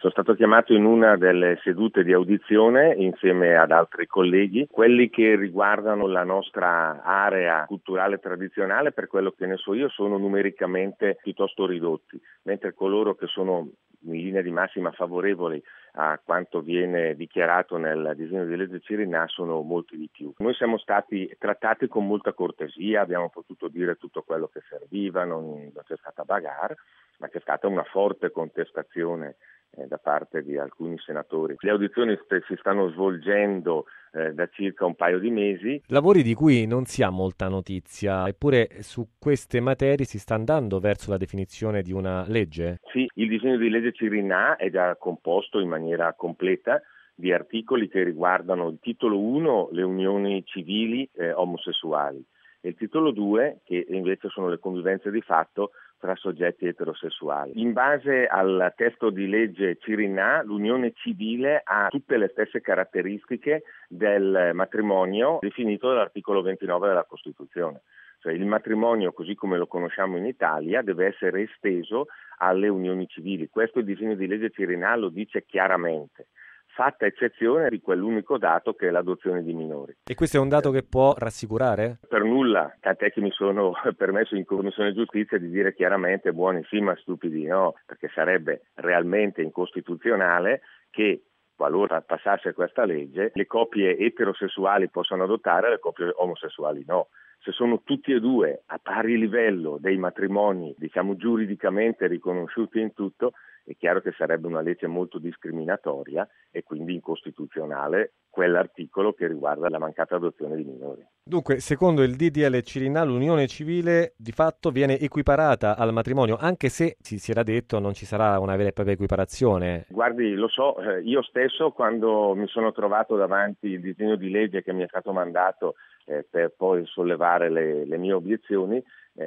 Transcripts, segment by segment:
Sono stato chiamato in una delle sedute di audizione insieme ad altri colleghi, quelli che riguardano la nostra area culturale tradizionale, per quello che ne so io, sono numericamente piuttosto ridotti, mentre coloro che sono in linea di massima favorevoli a quanto viene dichiarato nel disegno di legge Cirinnà sono molti di più. Noi siamo stati trattati con molta cortesia, abbiamo potuto dire tutto quello che serviva, non c'è stata bagarre, ma c'è stata una forte contestazione da parte di alcuni senatori. Le audizioni si stanno svolgendo da circa un paio di mesi. Lavori di cui non si ha molta notizia, eppure su queste materie si sta andando verso la definizione di una legge? Sì, il disegno di legge Cirinnà è già composto in maniera completa di articoli che riguardano il titolo 1, le unioni civili omosessuali, e il titolo 2, che invece sono le convivenze di fatto tra soggetti eterosessuali. In base al testo di legge Cirinnà, l'unione civile ha tutte le stesse caratteristiche del matrimonio definito dall'articolo 29 della Costituzione. Cioè il matrimonio, così come lo conosciamo in Italia, deve essere esteso alle unioni civili. Questo il disegno di legge Cirinnà lo dice chiaramente, fatta eccezione di quell'unico dato che è l'adozione di minori. E questo è un dato che può rassicurare? Per nulla, tant'è che mi sono permesso in Commissione Giustizia di dire chiaramente buoni sì ma stupidi no, perché sarebbe realmente incostituzionale che, qualora passasse questa legge, le coppie eterosessuali possano adottare, le coppie omosessuali no. Se sono tutti e due a pari livello dei matrimoni, diciamo giuridicamente riconosciuti in tutto, è chiaro che sarebbe una legge molto discriminatoria e quindi incostituzionale quell'articolo che riguarda la mancata adozione di minori. Dunque, secondo il DDL Cirinnà, l'unione civile di fatto viene equiparata al matrimonio, anche se si era detto non ci sarà una vera e propria equiparazione. Guardi, lo so, io stesso quando mi sono trovato davanti il disegno di legge che mi è stato mandato per poi sollevare le mie obiezioni,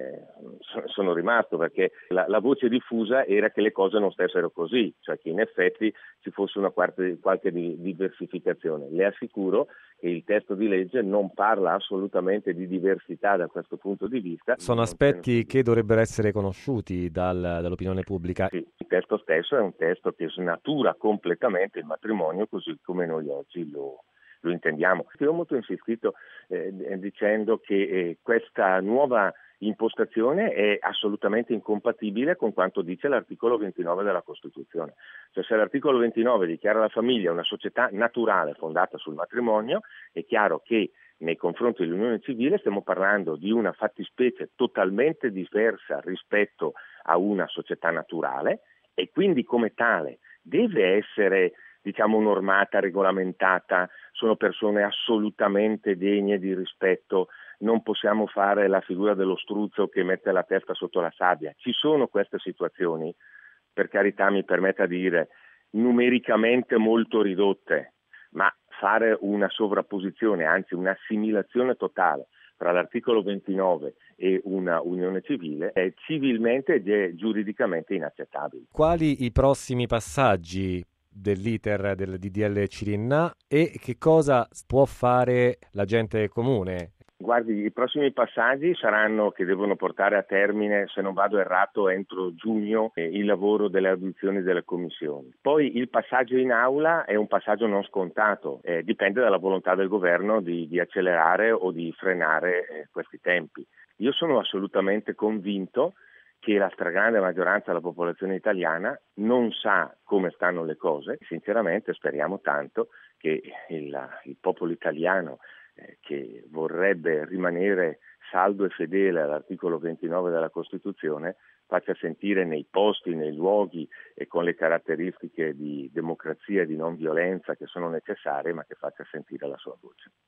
sono rimasto perché la voce diffusa era che le cose non stessero così, cioè che in effetti ci fosse una qualche diversificazione. Le assicuro che il testo di legge non parla assolutamente di diversità da questo punto di vista. Sono aspetti che dovrebbero essere conosciuti dall'opinione pubblica. Sì, il testo stesso è un testo che snatura completamente il matrimonio così come noi oggi lo intendiamo. Io ho molto insistito dicendo che questa nuova impostazione è assolutamente incompatibile con quanto dice l'articolo 29 della Costituzione. Cioè se l'articolo 29 dichiara la famiglia una società naturale fondata sul matrimonio, è chiaro che nei confronti dell'unione civile stiamo parlando di una fattispecie totalmente diversa rispetto a una società naturale e quindi come tale deve essere normata, regolamentata, sono persone assolutamente degne di rispetto, non possiamo fare la figura dello struzzo che mette la testa sotto la sabbia. Ci sono queste situazioni, per carità mi permetta di dire, numericamente molto ridotte, ma fare una sovrapposizione, anzi un'assimilazione totale tra l'articolo 29 e una unione civile è civilmente ed è giuridicamente inaccettabile. Quali i prossimi passaggi dell'iter del DDL Cirinnà e che cosa può fare la gente comune? Guardi, i prossimi passaggi saranno che devono portare a termine, se non vado errato, entro giugno il lavoro delle audizioni delle commissioni. Poi il passaggio in aula è un passaggio non scontato, dipende dalla volontà del governo di accelerare o di frenare questi tempi. Io sono assolutamente convinto che la stragrande maggioranza della popolazione italiana non sa come stanno le cose. Sinceramente speriamo tanto che il popolo italiano che vorrebbe rimanere saldo e fedele all'articolo 29 della Costituzione faccia sentire nei posti, nei luoghi e con le caratteristiche di democrazia e di non violenza che sono necessarie, ma che faccia sentire la sua voce.